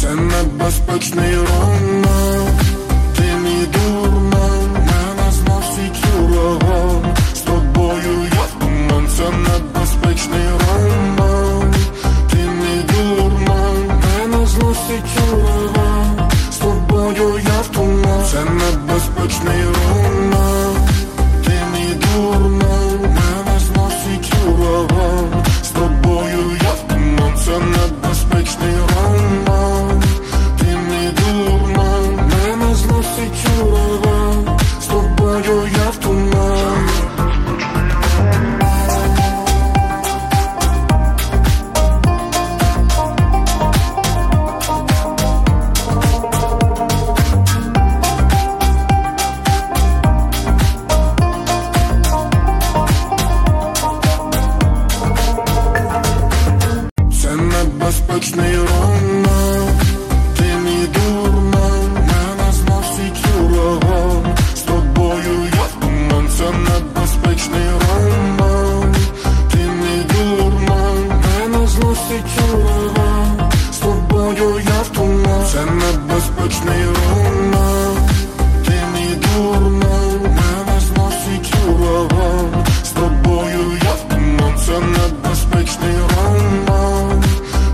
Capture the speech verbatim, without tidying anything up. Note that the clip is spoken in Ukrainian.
це небезпечний роман. Ти мій дурман, мене зносить ураган. З тобою я в туман, це небезпечний роман. Ти мій дурман, мене зносить ураган. З тобою я в туман, це небезпечний роман. Ти мій дурман, мене зносить ураган. З тобою я в туман, це небезпечний роман. Ти мій дурман, мене зносить ураган. З тобою я в туман. Небезпечний роман, ти мій дурман, мене зносить ураган. З тобою я в туман, це небезпечний роман. Ти мій дурман, мене зносить ураган. З тобою я в туман, це небезпечний роман.